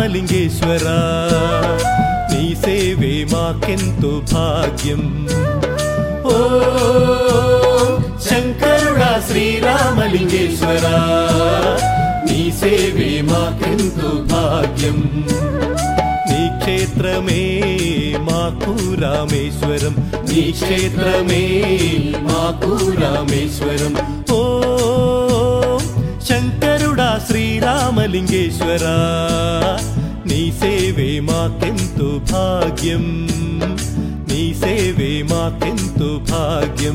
శ్రీరామలింగేశ్వర నీ సేవే మాకెంతో భాగ్యం ఓ శంకరుడా శ్రీరామలింగేశ్వర నీ సేవే మాకెంతో భాగ్యం నీ క్షేత్రమే మాకు రామేశ్వరం నీ క్షేత్రమే మాకు రామేశ్వరం ఓ శంకరుడా శ్రీరామలింగేశ్వర నీ సేవే మాకెంతో భాగ్యం నీ సేవే మాకెంతో భాగ్యం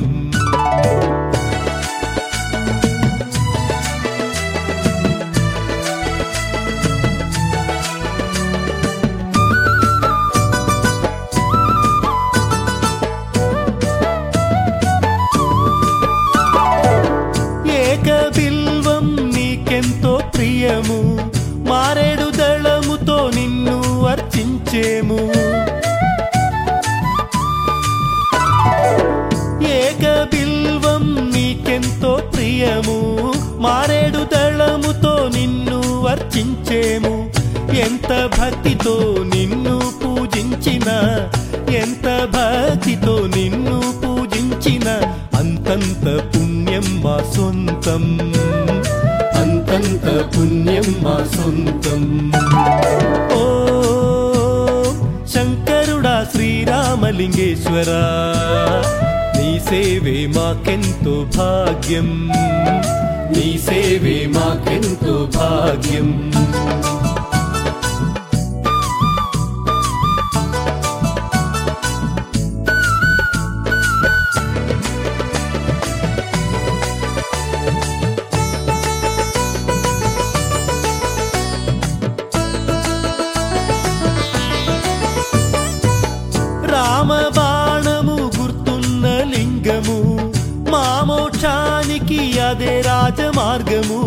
ఏకబిల్వం నీకెంతో ప్రియము మారేడు దళముతో నిన్ను అర్చించేము ఏకబిల్వం నీకెంతో ప్రియము మారేడు దళముతో నిన్ను అర్చించేము ఎంత భక్తితో నిన్ను పూజించిన ఎంత భక్తితో నిన్ను పూజించిన అంతంత పుణ్యం మా సొంతం అంతంత పుణ్యం మా సొంతం ఓ శంకరుడా శ్రీరామలింగేశ్వర నీ సేవే మాకెంతో భాగ్యం నీ సేవే మాకెంతో భాగ్యం రామబాణము గుర్తున్న లింగము మా మోక్షానికి అదే రాజమార్గము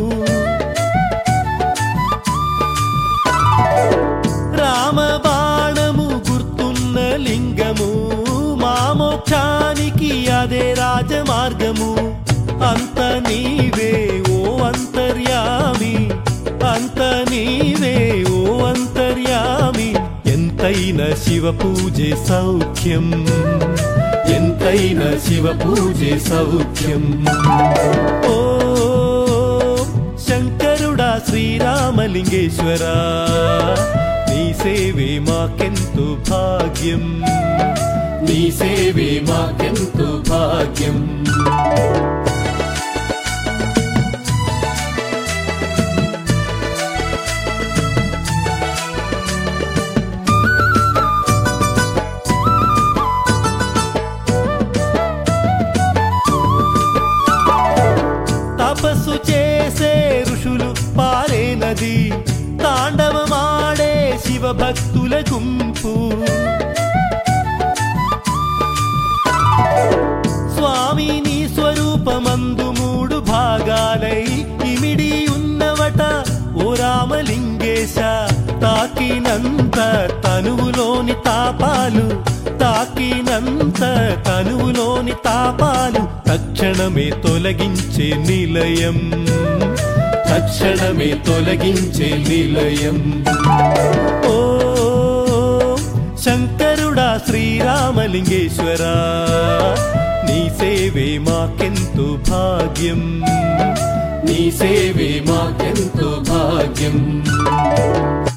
రామబాణము గుర్తున్న లింగము మా మోక్షానికి అదే రాజమార్గము అంత నీవే ఓ అంతర్యామి అంత నీవే ఓ అంతర్యామి ఎంతైన శివ పూజే సౌఖ్యం ఎంతైన శివ పూజే సౌఖ్యం ఓ శంకరుడా శ్రీరామలింగేశ్వర నీ సేవే మాకెంతో భాగ్యం నీ సేవే మాకెంతో భాగ్యం తపస్సు చేసే ఋషులు పారే నది తాండవమాడే శివ భక్తుల గుంపు స్వామి నీ స్వరూపమందు మూడు భాగాలై ఇమిడి ఉన్నవట ఓ రామలింగేశ తాకినంత తనువులోని తాపాలు తాకినంత తనువులోని తాపాలు తక్షణమే తొలగించే నిలయం తక్షణమే తొలగించే నిలయం ఓ శంకరుడా శ్రీరామలింగేశ్వర నీ సేవే మాకెంతో భాగ్యం నీ సేవే మాకెంతో భాగ్యం